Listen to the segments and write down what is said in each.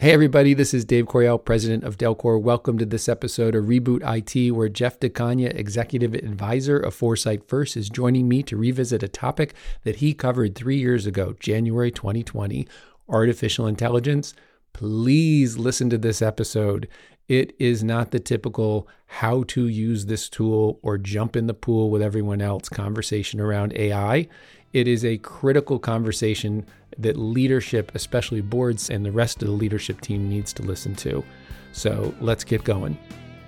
Hey everybody, this is Dave Coryell, president of Delcor. Welcome to this episode of Reboot IT, where Jeff DeCagna, executive advisor of Foresight First, is joining me to revisit a topic that he covered 3 years ago, January 2020, artificial intelligence. Please listen to this episode. It is not the typical how to use this tool or jump in the pool with everyone else conversation around AI. It is a critical conversation that leadership, especially boards and the rest of the leadership team, needs to listen to. So let's get going.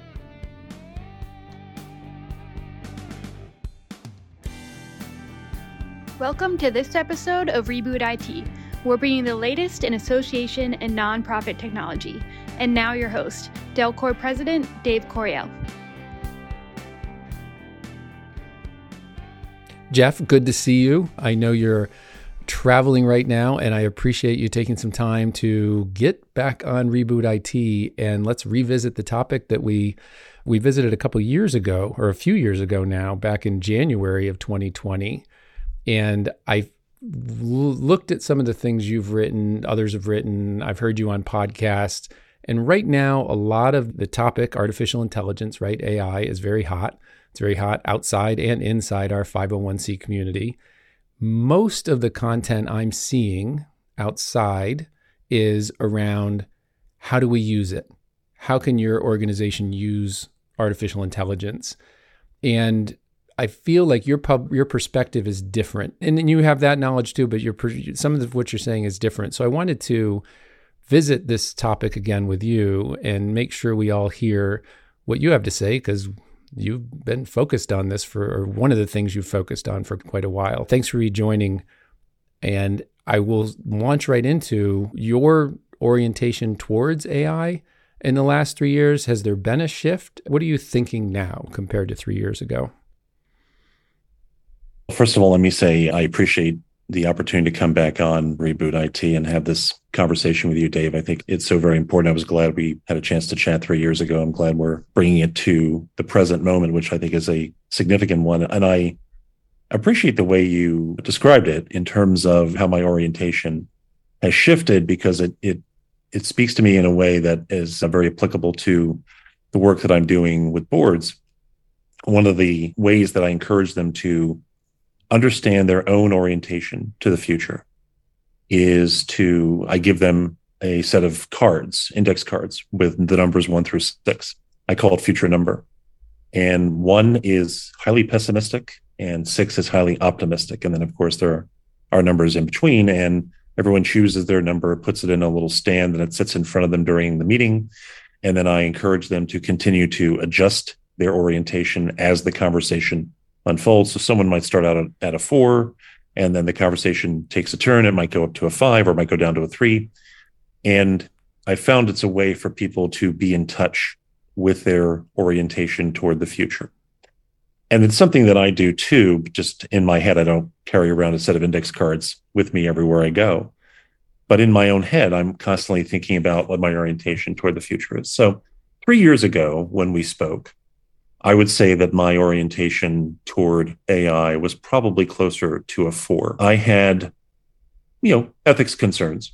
Welcome to this episode of Reboot IT. We're bringing the latest in association and nonprofit technology. And now your host, Delcor President Dave Coryell. Jeff, good to see you. I know you're traveling right now, and I appreciate you taking some time to get back on Reboot IT, and let's revisit the topic that we visited a couple of years ago, or a few years ago now, back in January of 2020. And I looked at some of the things you've written, others have written, I've heard you on podcasts, and right now, a lot of the topic, artificial intelligence, right, AI, is very hot. It's very hot outside and inside our 501c community. Most of the content I'm seeing outside is around how do we use it? How can your organization use artificial intelligence? And I feel like your perspective is different. And you have that knowledge too, but some of what you're saying is different. So I wanted to visit this topic again with you and make sure we all hear what you have to say, because you've been focused on this or one of the things you've focused on for quite a while. Thanks for rejoining. And I will launch right into your orientation towards AI in the last 3 years. Has there been a shift? What are you thinking now compared to 3 years ago? First of all, let me say I appreciate the opportunity to come back on Reboot IT and have this conversation with you, Dave. I think it's so very important. I was glad we had a chance to chat 3 years ago. I'm glad we're bringing it to the present moment, which I think is a significant one. And I appreciate the way you described it in terms of how my orientation has shifted, because it speaks to me in a way that is very applicable to the work that I'm doing with boards. One of the ways that I encourage them to understand their own orientation to the future is I give them a set of cards, index cards with the numbers 1 through 6. I call it future number. And 1 is highly pessimistic and 6 is highly optimistic. And then of course there are numbers in between, and everyone chooses their number, puts it in a little stand, and it sits in front of them during the meeting. And then I encourage them to continue to adjust their orientation as the conversation unfolds. So someone might start out at a 4, and then the conversation takes a turn. It might go up to a 5, or it might go down to a 3. And I found it's a way for people to be in touch with their orientation toward the future. And it's something that I do too, just in my head. I don't carry around a set of index cards with me everywhere I go. But in my own head, I'm constantly thinking about what my orientation toward the future is. So 3 years ago, when we spoke, I would say that my orientation toward AI was probably closer to a 4. I had, ethics concerns,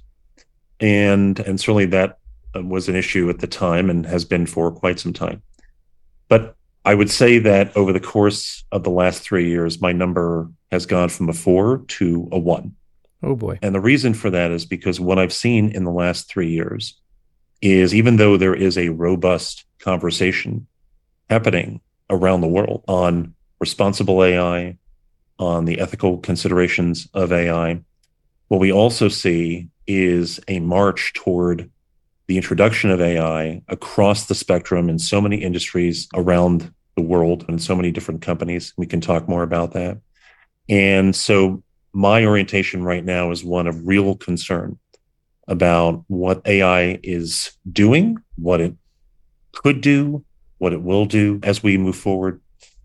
and certainly that was an issue at the time and has been for quite some time. But I would say that over the course of the last 3 years, my number has gone from a 4 to a 1. Oh boy. And the reason for that is because what I've seen in the last 3 years is, even though there is a robust conversation happening around the world on responsible AI, on the ethical considerations of AI, what we also see is a march toward the introduction of AI across the spectrum in so many industries around the world and so many different companies. We can talk more about that. And so my orientation right now is one of real concern about what AI is doing, what it could do, what it will do as we move forward.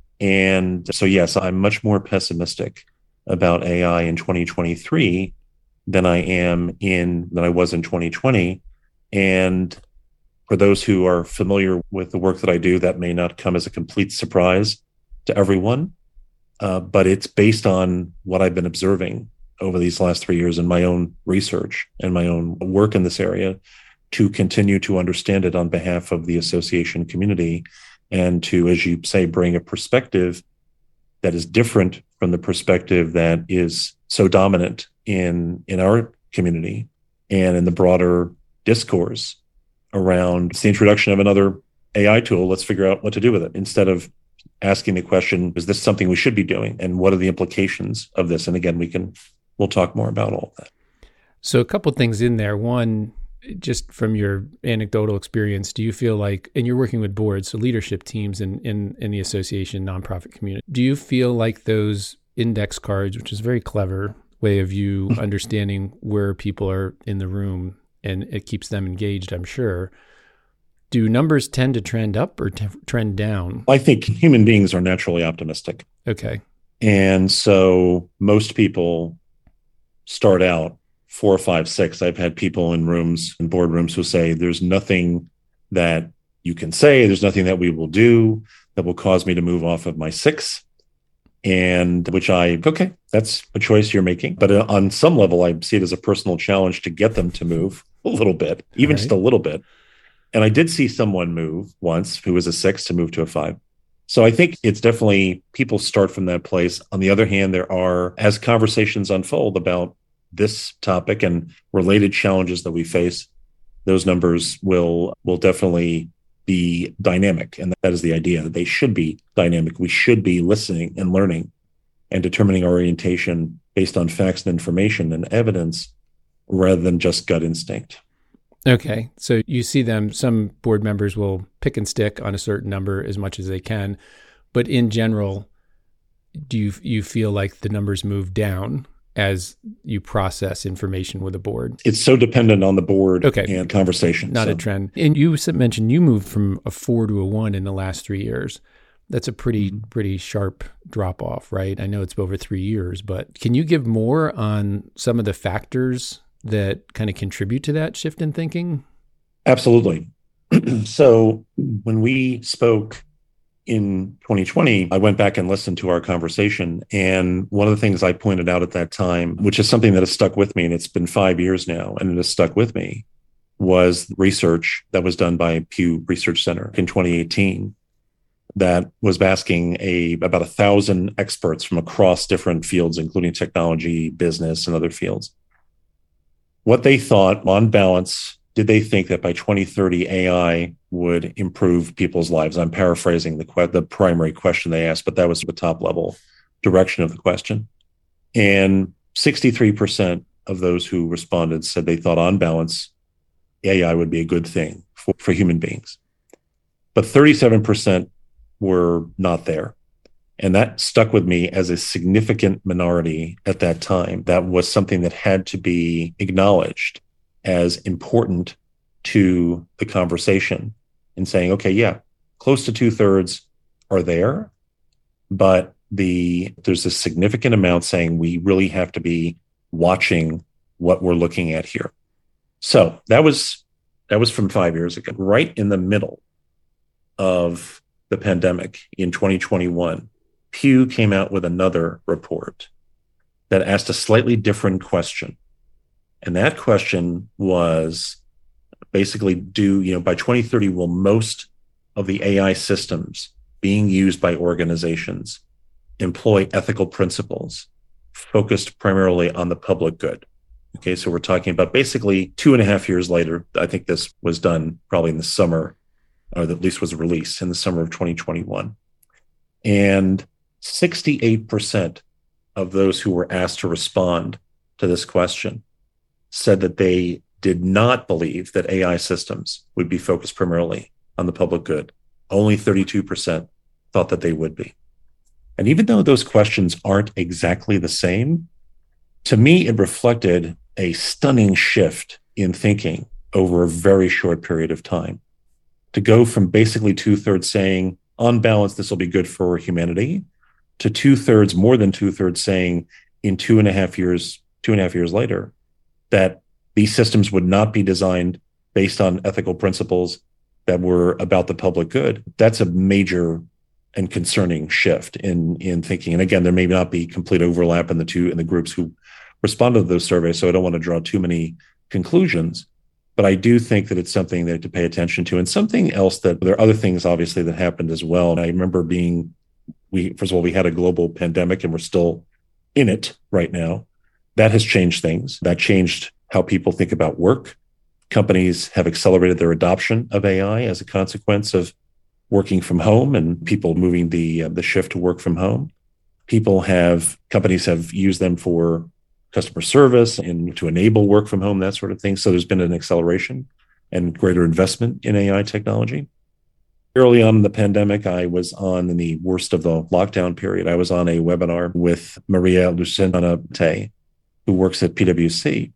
And so, yes, I'm much more pessimistic about AI in 2023 than I was in 2020. And for those who are familiar with the work that I do, that may not come as a complete surprise to everyone, but it's based on what I've been observing over these last 3 years in my own research and my own work in this area. to continue to understand it on behalf of the association community and to, as you say, bring a perspective that is different from the perspective that is so dominant in our community and in the broader discourse around the introduction of another AI tool. Let's figure out what to do with it, instead of asking the question, is this something we should be doing? And what are the implications of this? And again, we'll talk more about all of that. So a couple of things in there. One, just from your anecdotal experience, do you feel like, and you're working with boards, so leadership teams in the association nonprofit community, do you feel like those index cards, which is a very clever way of you understanding where people are in the room and it keeps them engaged, I'm sure, do numbers tend to trend up or trend down? I think human beings are naturally optimistic. Okay. And so most people start out 4, 5, 6. I've had people in rooms and boardrooms who say, there's nothing that you can say, there's nothing that we will do that will cause me to move off of my 6. And okay, that's a choice you're making. But on some level, I see it as a personal challenge to get them to move a little bit, even just a little bit. And I did see someone move once who was a 6 to move to a 5. So I think it's definitely people start from that place. On the other hand, there are, as conversations unfold about this topic and related challenges that we face, those numbers will definitely be dynamic. And that is the idea, that they should be dynamic. We should be listening and learning and determining our orientation based on facts and information and evidence rather than just gut instinct. Okay. So you see some board members will pick and stick on a certain number as much as they can. But in general, do you feel like the numbers move down as you process information with a board? It's so dependent on the board and conversation. Not a trend. And you mentioned you moved from a 4 to a 1 in the last 3 years. That's a pretty sharp drop off, right? I know it's over 3 years, but can you give more on some of the factors that kind of contribute to that shift in thinking? Absolutely. So when we spoke in 2020, I went back and listened to our conversation. And one of the things I pointed out at that time, which is something that has stuck with me, and it's been 5 years now, and it has stuck with me, was research that was done by Pew Research Center in 2018 that was asking about 1,000 experts from across different fields, including technology, business, and other fields, what they thought, on balance, did they think that by 2030 AI would improve people's lives? I'm paraphrasing the primary question they asked, but that was the top level direction of the question. And 63% of those who responded said they thought, on balance, AI would be a good thing for human beings. But 37% were not there. And that stuck with me as a significant minority at that time. That was something that had to be acknowledged as important to the conversation and saying, okay, yeah, close to 2/3 are there, but there's a significant amount saying we really have to be watching what we're looking at here. So that was from 5 years ago. Right in the middle of the pandemic in 2021, Pew came out with another report that asked a slightly different question. And that question was basically, by 2030, will most of the AI systems being used by organizations employ ethical principles focused primarily on the public good? Okay, so we're talking about basically 2.5 years later. I think this was done probably in the summer, or at least was released in the summer of 2021. And 68% of those who were asked to respond to this question said that they did not believe that AI systems would be focused primarily on the public good. Only 32% thought that they would be. And even though those questions aren't exactly the same, to me, it reflected a stunning shift in thinking over a very short period of time. To go from basically 2/3 saying, on balance, this will be good for humanity, to 2/3, more than 2/3 saying in 2.5 years later, that these systems would not be designed based on ethical principles that were about the public good. That's a major and concerning shift in thinking. And again, there may not be complete overlap in the groups who responded to those surveys, so I don't want to draw too many conclusions. But I do think that it's something that to pay attention to. And something else that there are other things, obviously, that happened as well. And I remember first of all, we had a global pandemic and we're still in it right now. That has changed things. That changed how people think about work. Companies have accelerated their adoption of AI as a consequence of working from home and people moving the shift to work from home. Companies have used them for customer service and to enable work from home, that sort of thing. So there's been an acceleration and greater investment in AI technology. Early on in the pandemic, in the worst of the lockdown period, I was on a webinar with Maria Luciana, who works at PwC.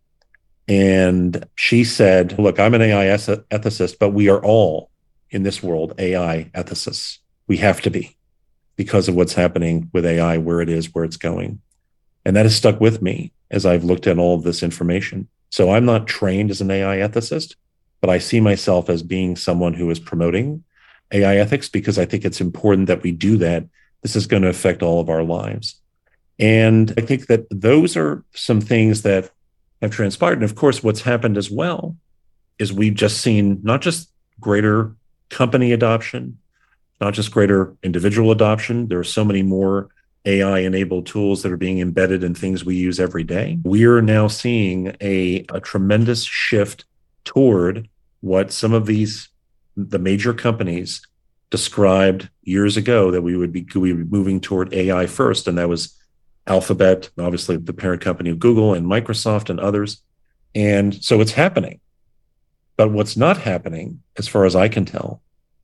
And she said, look, I'm an AI ethicist, but we are all in this world AI ethicists. We have to be because of what's happening with AI, where it is, where it's going. And that has stuck with me as I've looked at all of this information. So I'm not trained as an AI ethicist, but I see myself as being someone who is promoting AI ethics because I think it's important that we do that. This is going to affect all of our lives. And I think that those are some things that have transpired. And of course, what's happened as well is we've just seen not just greater company adoption, not just greater individual adoption. There are so many more AI-enabled tools that are being embedded in things we use every day. We are now seeing a tremendous shift toward what some of the major companies described years ago that we would be moving toward AI first, and that was Alphabet, obviously the parent company of Google and Microsoft and others. And so it's happening. But what's not happening, as far as I can tell,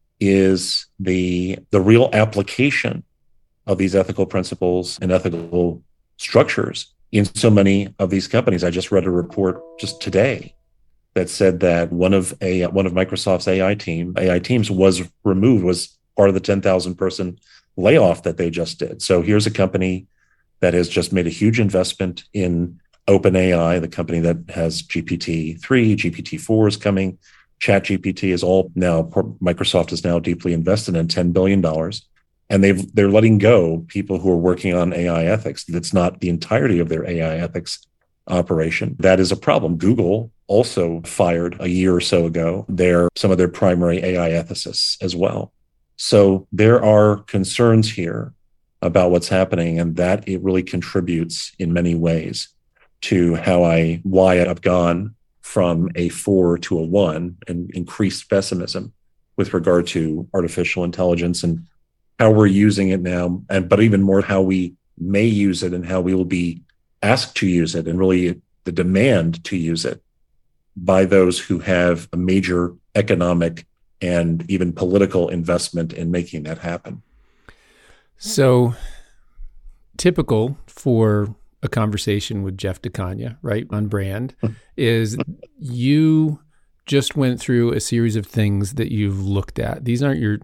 is the real application of these ethical principles and ethical structures in so many of these companies. I just read a report just today that said that one of Microsoft's AI teams was part of the 10,000 person layoff that they just did. So here's a company that has just made a huge investment in OpenAI, the company that has GPT-3, GPT-4 is coming, ChatGPT is all now, Microsoft is now deeply invested in $10 billion. And they're letting go people who are working on AI ethics. That's not the entirety of their AI ethics operation. That is a problem. Google also fired a year or so ago some of their primary AI ethicists as well. So there are concerns here about what's happening, and that it really contributes in many ways to why I've gone from a 4 to a 1 and increased pessimism with regard to artificial intelligence and how we're using it now, but even more how we may use it and how we will be asked to use it, and really the demand to use it by those who have a major economic and even political investment in making that happen. So typical for a conversation with Jeff DeCagna, right, on brand, is you just went through a series of things that you've looked at. These aren't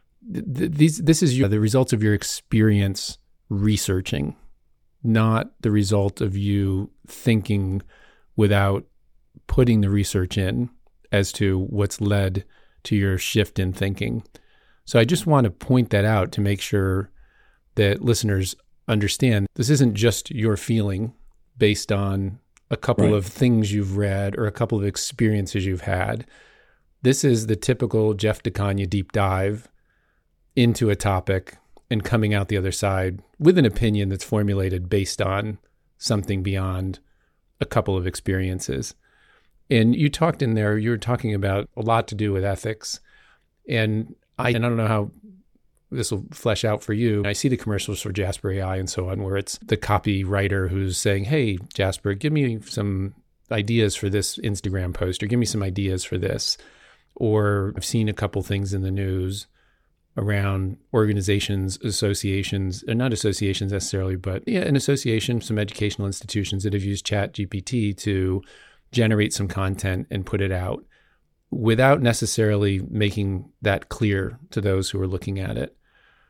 this is the results of your experience researching, not the result of you thinking without putting the research in as to what's led to your shift in thinking. So I just want to point that out to make sure that listeners understand this isn't just your feeling based on a couple of things you've read or a couple of experiences you've had. This is the typical Jeff DeCagna deep dive into a topic and coming out the other side with an opinion that's formulated based on something beyond a couple of experiences. And you talked in there, you were talking about a lot to do with ethics. And I don't know how this will flesh out for you. I see the commercials for Jasper AI and so on, where it's the copywriter who's saying, hey, Jasper, give me some ideas for this Instagram post, or give me some ideas for this. Or I've seen a couple things in the news around organizations, associations, or not associations necessarily, but an association, some educational institutions that have used ChatGPT to generate some content and put it out without necessarily making that clear to those who are looking at it.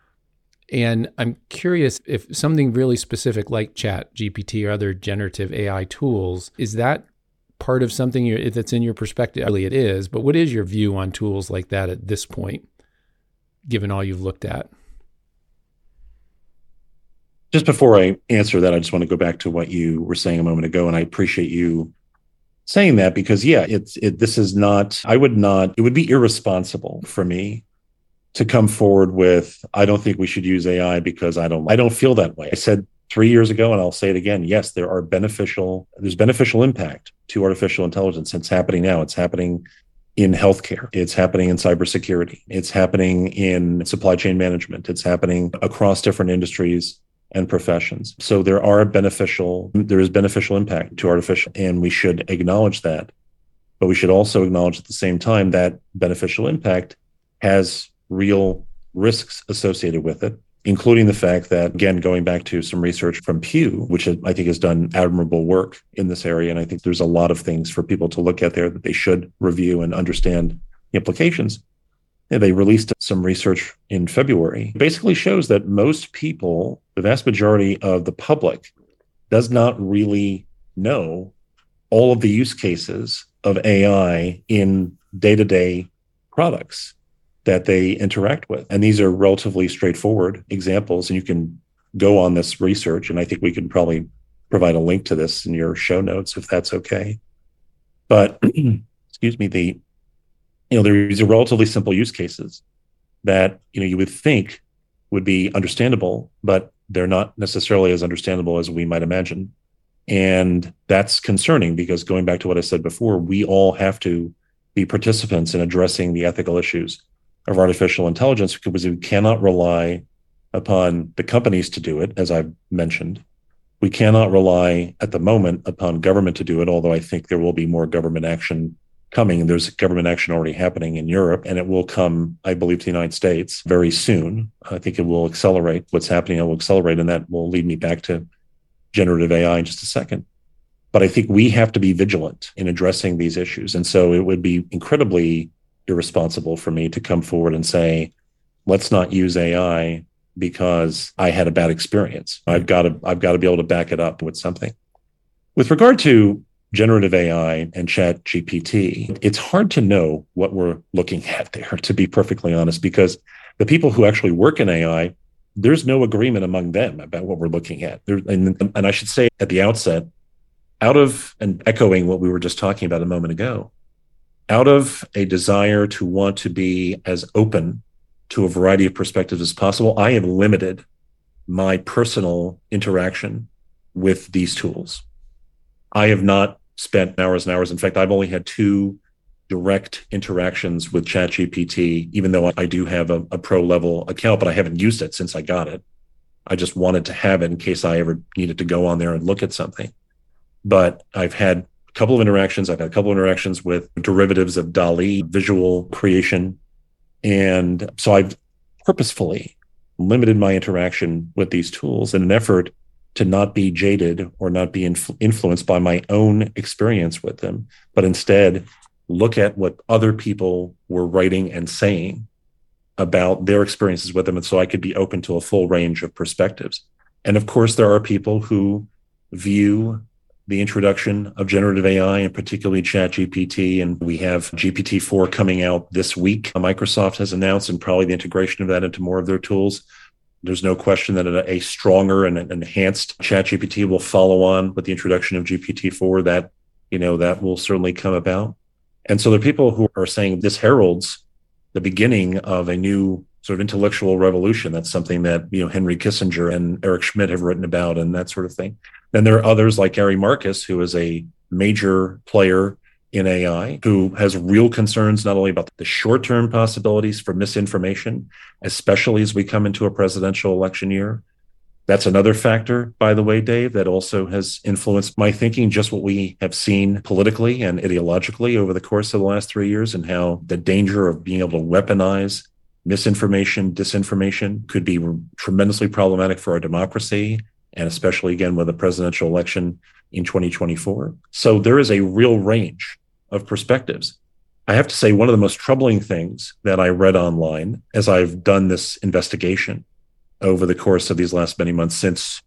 And I'm curious if something really specific like ChatGPT or other generative AI tools, is that part of something that's in your perspective? Really it is, but what is your view on tools like that at this point, given all you've looked at? Just before I answer that, I just want to go back to what you were saying a moment ago, and I appreciate you saying that because, this is not, it would be irresponsible for me to come forward with, I don't think we should use AI because I don't feel that way. I said 3 years ago, and I'll say it again, yes, there's beneficial impact to artificial intelligence. It's happening now. It's happening in healthcare. It's happening in cybersecurity. It's happening in supply chain management. It's happening across different industries and professions. So there is beneficial impact to artificial, and we should acknowledge that. But we should also acknowledge at the same time that beneficial impact has real risks associated with it, including the fact that, again, going back to some research from Pew, which I think has done admirable work in this area. And I think there's a lot of things for people to look at there that they should review and understand the implications. Yeah, they released some research in February. It basically shows that most people, the vast majority of the public, does not really know all of the use cases of AI in day-to-day products that they interact with. And these are relatively straightforward examples. And you can go on this research, and I think we can probably provide a link to this in your show notes if that's okay. But excuse me, these are relatively simple use cases that you would think would be understandable, but they're not necessarily as understandable as we might imagine. And that's concerning because, going back to what I said before, we all have to be participants in addressing the ethical issues of artificial intelligence, because we cannot rely upon the companies to do it, as I've mentioned. We cannot rely at the moment upon government to do it, although I think there will be more government action coming. There's government action already happening in Europe, and it will come, I believe, to the United States very soon. I think it will accelerate what's happening. It will accelerate, and that will lead me back to generative AI in just a second. But I think we have to be vigilant in addressing these issues. And so it would be incredibly irresponsible for me to come forward and say, let's not use AI because I had a bad experience. I've got to be able to back it up with something. With regard to generative AI and ChatGPT, it's hard to know what we're looking at there, to be perfectly honest, because the people who actually work in AI, there's no agreement among them about what we're looking at. And I should say at the outset, and echoing what we were just talking about a moment ago, out of a desire to want to be as open to a variety of perspectives as possible, I have limited my personal interaction with these tools. I have not spent hours and hours. In fact, I've only had 2 direct interactions with ChatGPT, even though I do have a pro level account, but I haven't used it since I got it. I just wanted to have it in case I ever needed to go on there and look at something. But I've had a couple of interactions. I've had a couple of interactions with derivatives of DALL-E, visual creation. And so I've purposefully limited my interaction with these tools in an effort to not be jaded or not be influenced by my own experience with them, but instead look at what other people were writing and saying about their experiences with them. And so I could be open to a full range of perspectives. And of course, there are people who view the introduction of generative AI and particularly ChatGPT, and we have GPT-4 coming out this week. Microsoft has announced, and probably the integration of that into more of their tools. There's no question that a stronger and enhanced ChatGPT will follow on with the introduction of GPT-4. That will certainly come about. And so there are people who are saying this heralds the beginning of a new sort of intellectual revolution. That's something that Henry Kissinger and Eric Schmidt have written about, and that sort of thing. Then there are others like Gary Marcus, who is a major player in AI, who has real concerns not only about the short-term possibilities for misinformation, especially as we come into a presidential election year. That's another factor, by the way, Dave, that also has influenced my thinking, just what we have seen politically and ideologically over the course of the last 3 years, and how the danger of being able to weaponize misinformation, disinformation could be tremendously problematic for our democracy, and especially, again, with a presidential election in 2024. So there is a real range of perspectives. I have to say, one of the most troubling things that I read online as I've done this investigation over the course of these last many months, since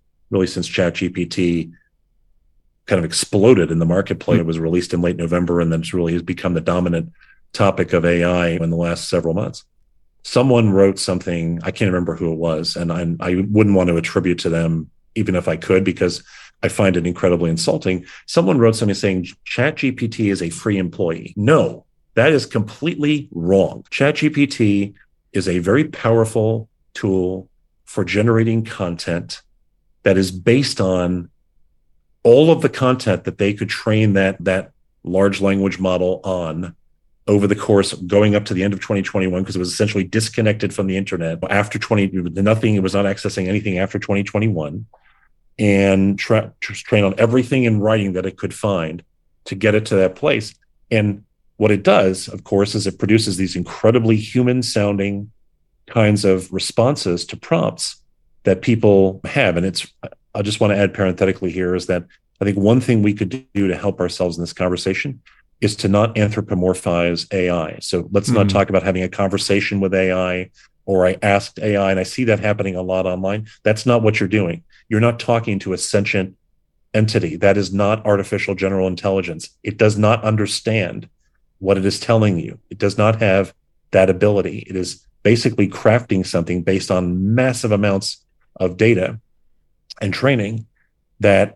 ChatGPT kind of exploded in the marketplace. It was released in late November, and then it really has become the dominant topic of AI in the last several months. Someone wrote something, I can't remember who it was, and I wouldn't want to attribute to them even if I could, because I find it incredibly insulting. Someone wrote something saying ChatGPT is a free employee. No, that is completely wrong. ChatGPT is a very powerful tool for generating content that is based on all of the content that they could train that large language model on over the course going up to the end of 2021, because it was essentially disconnected from the internet after it was not accessing anything after 2021, and train on everything in writing that it could find to get it to that place. And what it does, of course, is it produces these incredibly human sounding kinds of responses to prompts that people have. And I just want to add parenthetically here is that I think one thing we could do to help ourselves in this conversation is to not anthropomorphize AI. So let's not talk about having a conversation with AI, or I asked AI, and I see that happening a lot online. That's not what you're doing. You're not talking to a sentient entity. That is not artificial general intelligence. It does not understand what it is telling you. It does not have that ability. It is basically crafting something based on massive amounts of data and training that,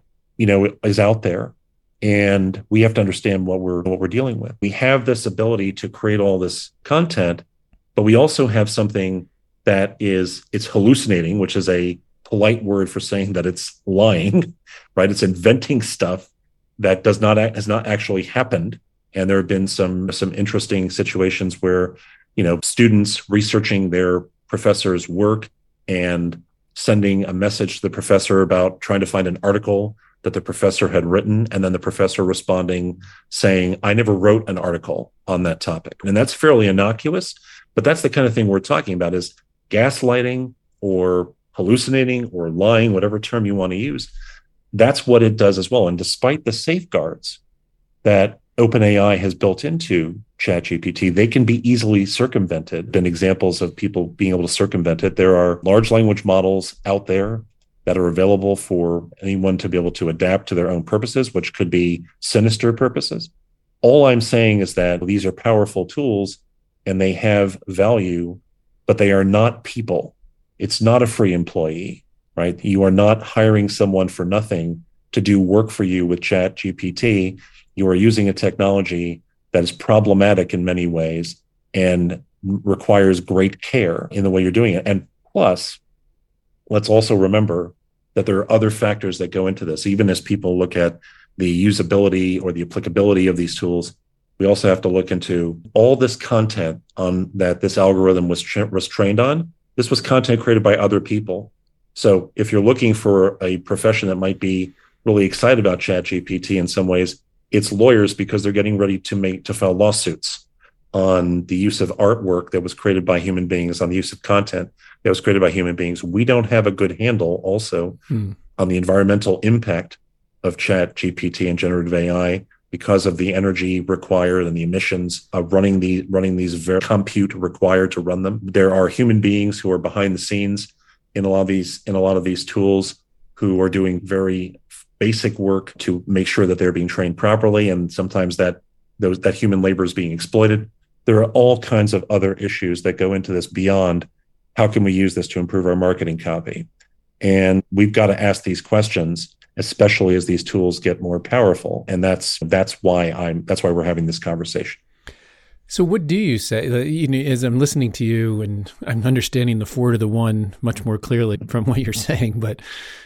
is out there. And we have to understand what we're dealing with. We have this ability to create all this content, but we also have something that it's hallucinating, which is a polite word for saying that it's lying, right? It's inventing stuff that has not actually happened. And there have been some interesting situations where, students researching their professor's work and sending a message to the professor about trying to find an article that the professor had written, and then the professor responding saying, I never wrote an article on that topic. And that's fairly innocuous, but that's the kind of thing we're talking about, is gaslighting or hallucinating or lying, whatever term you want to use. That's what it does as well. And despite the safeguards that OpenAI has built into ChatGPT, they can be easily circumvented. Been examples of people being able to circumvent it. There are large language models out there that are available for anyone to be able to adapt to their own purposes, which could be sinister purposes. All I'm saying is that these are powerful tools and they have value, but they are not people. It's not a free employee, right? You are not hiring someone for nothing to do work for you with ChatGPT. You are using a technology that is problematic in many ways and requires great care in the way you're doing it. And plus, let's also remember that there are other factors that go into this. Even as people look at the usability or the applicability of these tools, we also have to look into all this content on that this algorithm was trained on. This was content created by other people. So if you're looking for a profession that might be really excited about ChatGPT in some ways, it's lawyers, because they're getting ready to file lawsuits on the use of artwork that was created by human beings, on the use of content that was created by human beings. We don't have a good handle also on the environmental impact of ChatGPT and generative AI because of the energy required and the emissions of running these very compute required to run them. There are human beings who are behind the scenes in a lot of these tools who are doing very basic work to make sure that they're being trained properly, and sometimes that human labor is being exploited. There are all kinds of other issues that go into this beyond how can we use this to improve our marketing copy. And we've got to ask these questions, especially as these tools get more powerful. And that's why we're having this conversation. So what do you say, as I'm listening to you and I'm understanding the 4 to the 1 much more clearly from what you're saying, but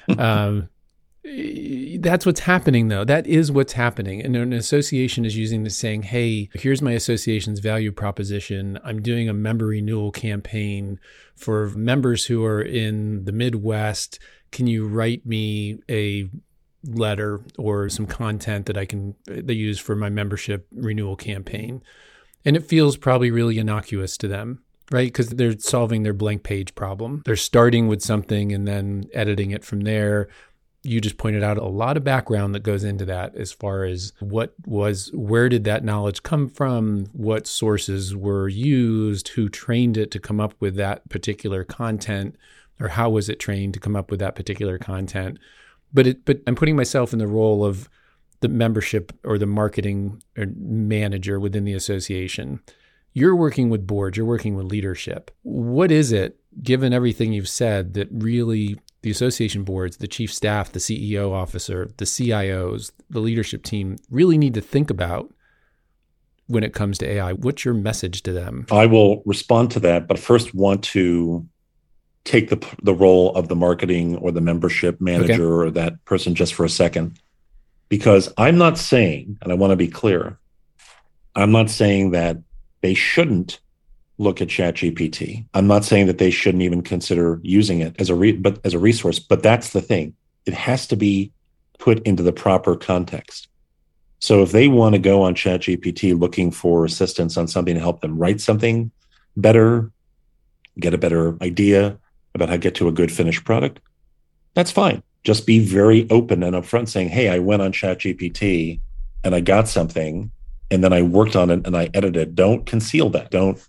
that's what's happening, though. That is what's happening. And an association is using this, saying, hey, here's my association's value proposition. I'm doing a member renewal campaign for members who are in the Midwest. Can you write me a letter or some content that they use for my membership renewal campaign? And it feels probably really innocuous to them, right? Because they're solving their blank page problem. They're starting with something and then editing it from there. You just pointed out a lot of background that goes into that, as far as where did that knowledge come from? What sources were used? Who trained it to come up with that particular content? Or how was it trained to come up with that particular content? But I'm putting myself in the role of the membership or the marketing or manager within the association. You're working with boards, you're working with leadership. What is it, given everything you've said, that really the the association boards, the chief staff, the CEO officer, the CIOs, the leadership team really need to think about when it comes to AI? What's your message to them? I will respond to that, but first want to take the role of the marketing or the membership manager or that person just for a second, because I'm not saying, and I want to be clear, I'm not saying that they shouldn't look at ChatGPT. I'm not saying that they shouldn't even consider using it as a resource, but that's the thing. It has to be put into the proper context. So if they want to go on ChatGPT looking for assistance on something to help them write something better, get a better idea about how to get to a good finished product, that's fine. Just be very open and upfront saying, hey, I went on ChatGPT and I got something and then I worked on it and I edited it. Don't conceal that. Don't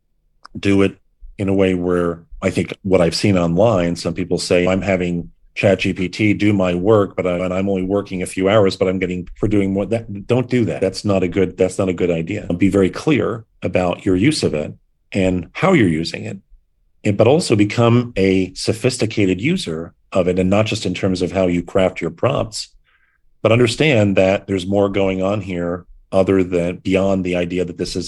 do it in a way where I think what I've seen online, some people say, I'm having ChatGPT do my work, but I'm only working a few hours, but I'm getting for doing more. Don't do that. That's not a good idea. Be very clear about your use of it and how you're using it, but also become a sophisticated user of it, and not just in terms of how you craft your prompts, but understand that there's more going on here other than beyond the idea that this is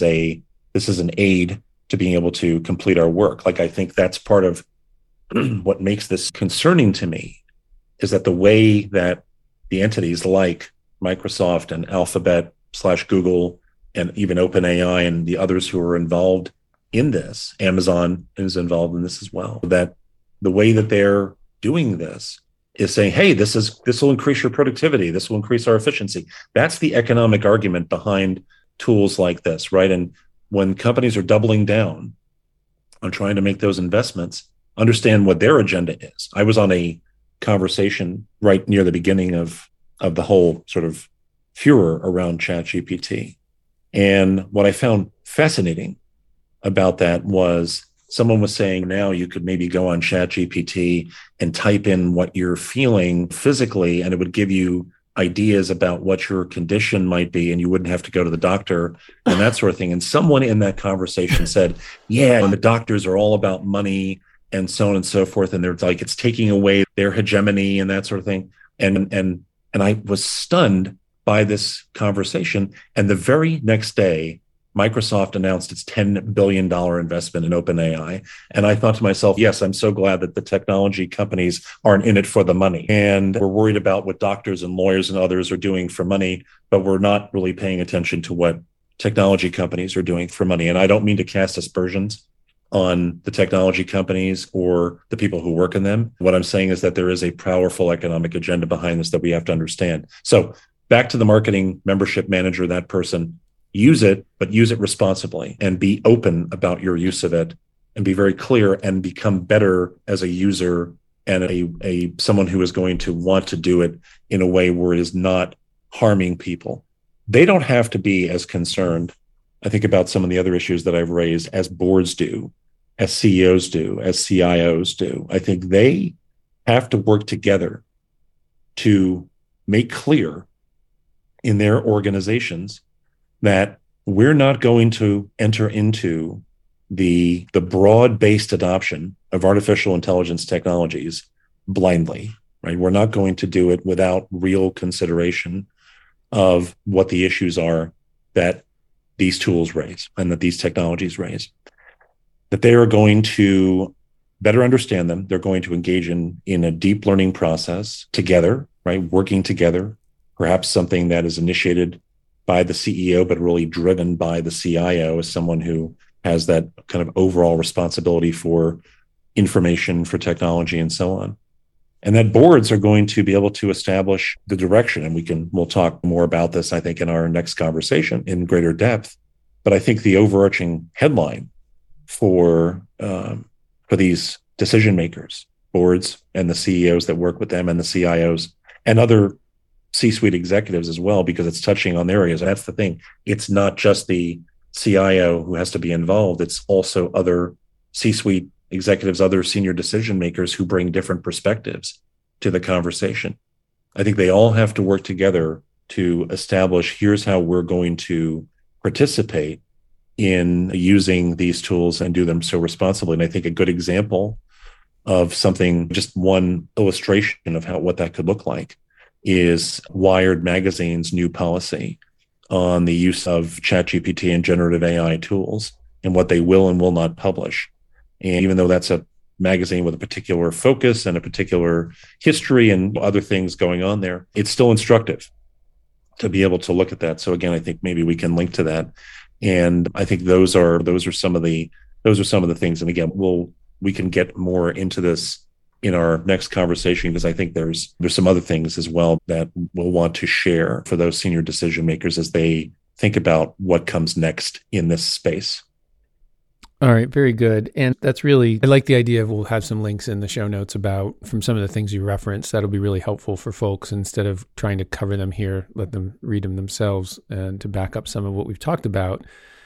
an aid to being able to complete our work. Like, I think that's part of what makes this concerning to me, is that the way that the entities like Microsoft and Alphabet / Google and even OpenAI and the others who are involved in this, Amazon is involved in this as well, that the way that they're doing this is saying, hey, this will increase your productivity. This will increase our efficiency. That's the economic argument behind tools like this, right? And when companies are doubling down on trying to make those investments, understand what their agenda is. I was on a conversation right near the beginning of the whole sort of furor around ChatGPT. And what I found fascinating about that was someone was saying, now you could maybe go on ChatGPT and type in what you're feeling physically, and it would give you ideas about what your condition might be, and you wouldn't have to go to the doctor and that sort of thing. And someone in that conversation said, yeah, and the doctors are all about money and so on and so forth. And they're like, it's taking away their hegemony and that sort of thing. And I was stunned by this conversation. And the very next day, Microsoft announced its $10 billion investment in OpenAI. And I thought to myself, yes, I'm so glad that the technology companies aren't in it for the money. And we're worried about what doctors and lawyers and others are doing for money, but we're not really paying attention to what technology companies are doing for money. And I don't mean to cast aspersions on the technology companies or the people who work in them. What I'm saying is that there is a powerful economic agenda behind this that we have to understand. So back to the marketing membership manager, that person, use it, but use it responsibly and be open about your use of it and be very clear and become better as a user and a someone who is going to want to do it in a way where it is not harming people. They don't have to be as concerned, I think, about some of the other issues that I've raised as boards do, as CEOs do, as CIOs do. I think they have to work together to make clear in their organizations that we're not going to enter into the broad-based adoption of artificial intelligence technologies blindly, right? We're not going to do it without real consideration of what the issues are that these tools raise and that these technologies raise. That they are going to better understand them. They're going to engage in a deep learning process together, right? Working together, perhaps something that is initiated by the CEO, but really driven by the CIO as someone who has that kind of overall responsibility for information, for technology, and so on. And that boards are going to be able to establish the direction. And we'll talk more about this, I think, in our next conversation in greater depth. But I think the overarching headline for these decision makers, boards and the CEOs that work with them and the CIOs and other C-suite executives as well, because it's touching on their areas. And that's the thing. It's not just the CIO who has to be involved. It's also other C-suite executives, other senior decision makers who bring different perspectives to the conversation. I think they all have to work together to establish, here's how we're going to participate in using these tools and do them so responsibly. And I think a good example of something, just one illustration of what that could look like is Wired Magazine's new policy on the use of ChatGPT and generative AI tools and what they will and will not publish. And even though that's a magazine with a particular focus and a particular history and other things going on there, it's still instructive to be able to look at that. So again, I think maybe we can link to that. And I think those are some of the things. And again, we can get more into this in our next conversation, because I think there's some other things as well that we'll want to share for those senior decision makers as they think about what comes next in this space. All right, very good. And that's really, I like the idea of we'll have some links in the show notes from some of the things you referenced. That'll be really helpful for folks instead of trying to cover them here, let them read them themselves and to back up some of what we've talked about.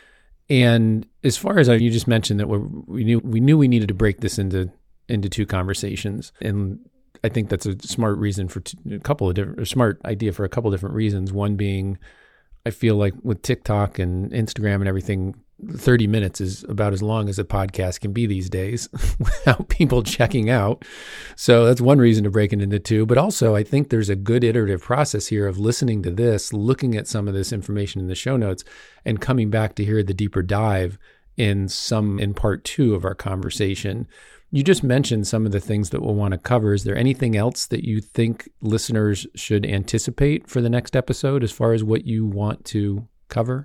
And as far as you just mentioned that we knew we needed to break this into two conversations. And I think that's a smart reason for a smart idea for a couple of different reasons. One being, I feel like with TikTok and Instagram and everything, 30 minutes is about as long as a podcast can be these days without people checking out. So that's one reason to break it into two. But also, I think there's a good iterative process here of listening to this, looking at some of this information in the show notes, and coming back to hear the deeper dive in part two of our conversation. You just mentioned some of the things that we'll want to cover. Is there anything else that you think listeners should anticipate for the next episode as far as what you want to cover?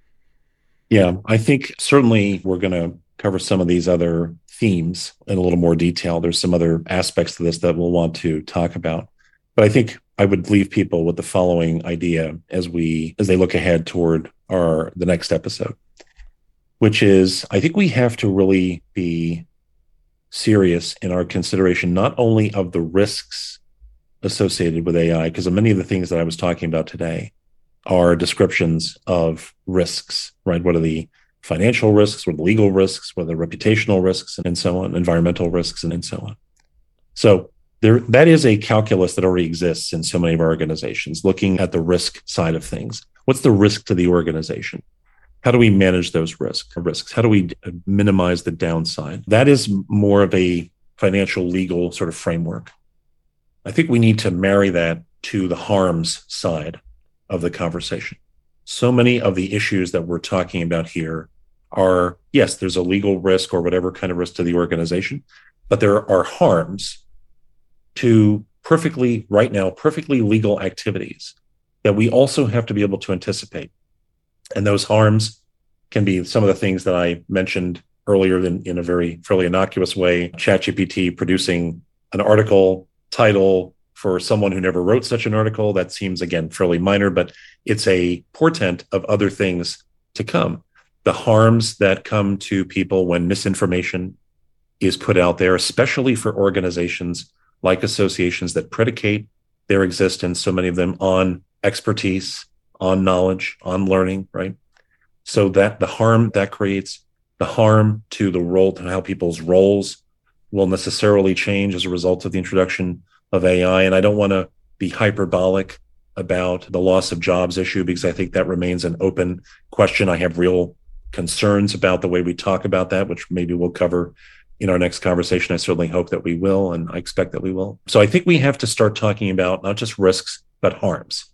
Yeah, I think certainly we're going to cover some of these other themes in a little more detail. There's some other aspects to this that we'll want to talk about. But I think I would leave people with the following idea as they look ahead toward the next episode, which is I think we have to really be serious in our consideration, not only of the risks associated with AI, because many of the things that I was talking about today are descriptions of risks, right? What are the financial risks, what are the legal risks, what are the reputational risks, and so on, environmental risks, and so on. So that is a calculus that already exists in so many of our organizations, looking at the risk side of things. What's the risk to the organization? How do we manage those risks? How do we minimize the downside? That is more of a financial, legal sort of framework. I think we need to marry that to the harms side of the conversation. So many of the issues that we're talking about here are, yes, there's a legal risk or whatever kind of risk to the organization, but there are harms to perfectly legal activities that we also have to be able to anticipate. And those harms can be some of the things that I mentioned earlier in a very fairly innocuous way. ChatGPT producing an article title for someone who never wrote such an article. That seems, again, fairly minor, but it's a portent of other things to come. The harms that come to people when misinformation is put out there, especially for organizations like associations that predicate their existence, so many of them on expertise, on knowledge, on learning, right? So that the harm that creates, the harm to the role, to how people's roles will necessarily change as a result of the introduction of AI. And I don't want to be hyperbolic about the loss of jobs issue, because I think that remains an open question. I have real concerns about the way we talk about that, which maybe we'll cover in our next conversation. I certainly hope that we will, and I expect that we will. So I think we have to start talking about not just risks, but harms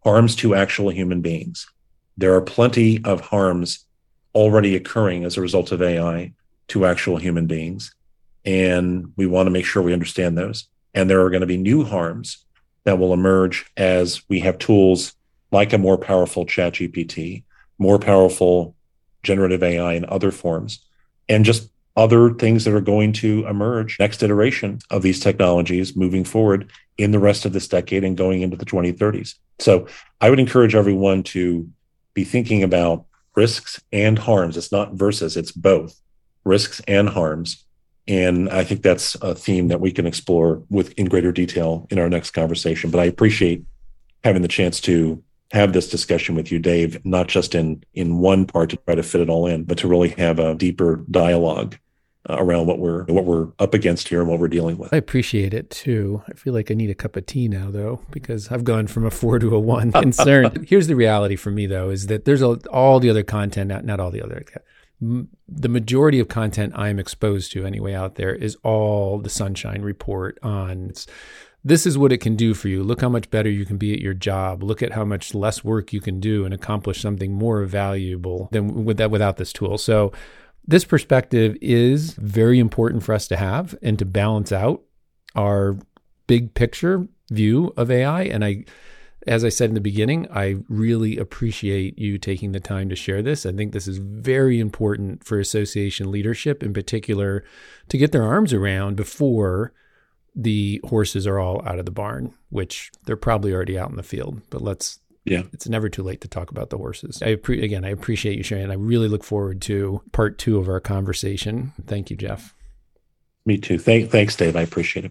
to actual human beings. There are plenty of harms already occurring as a result of AI to actual human beings, and we want to make sure we understand those. And there are going to be new harms that will emerge as we have tools like a more powerful ChatGPT, more powerful generative AI in other forms, and just other things that are going to emerge next iteration of these technologies moving forward in the rest of this decade and going into the 2030s. So I would encourage everyone to be thinking about risks and harms. It's not versus, it's both risks and harms. And I think that's a theme that we can explore in greater detail in our next conversation. But I appreciate having the chance to have this discussion with you, Dave, not just in one part to try to fit it all in, but to really have a deeper dialogue around what we're up against here and what we're dealing with. I appreciate it too. I feel like I need a cup of tea now, though, because I've gone from a 4 to a 1 concerned. Here's the reality for me, though, is that there's all the other content, not all the other, the majority of content I'm exposed to anyway out there is all the Sunshine Report on this is what it can do for you. Look how much better you can be at your job. Look at how much less work you can do and accomplish something more valuable than without this tool. So this perspective is very important for us to have and to balance out our big picture view of AI. And as I said in the beginning, I really appreciate you taking the time to share this. I think this is very important for association leadership in particular to get their arms around before the horses are all out of the barn, which they're probably already out in the field. But it's never too late to talk about the horses. I appreciate you sharing. I really look forward to part 2 of our conversation. Thank you, Jeff. Me too. Thanks, Dave. I appreciate it.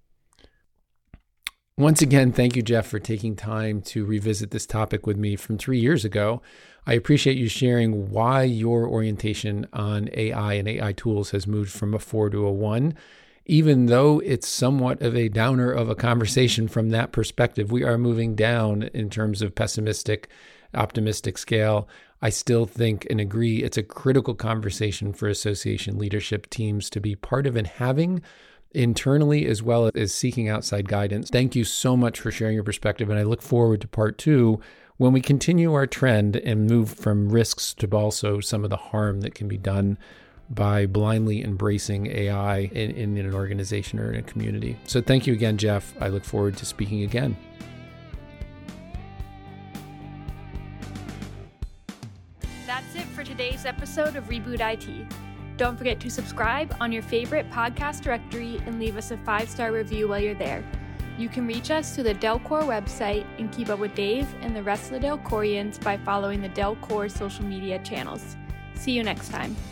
Once again, thank you, Jeff, for taking time to revisit this topic with me from 3 years ago. I appreciate you sharing why your orientation on AI and AI tools has moved from a 4 to a 1. Even though it's somewhat of a downer of a conversation from that perspective, we are moving down in terms of pessimistic, optimistic scale. I still think and agree it's a critical conversation for association leadership teams to be part of and having internally as well as seeking outside guidance. Thank you so much for sharing your perspective, and I look forward to part 2 when we continue our trend and move from risks to also some of the harm that can be done by blindly embracing AI in an organization or in a community. So thank you again, Jeff. I look forward to speaking again. That's it for today's episode of Reboot IT. Don't forget to subscribe on your favorite podcast directory and leave us a 5-star review while you're there. You can reach us through the Delcor website and keep up with Dave and the rest of the Delcorians by following the Delcor social media channels. See you next time.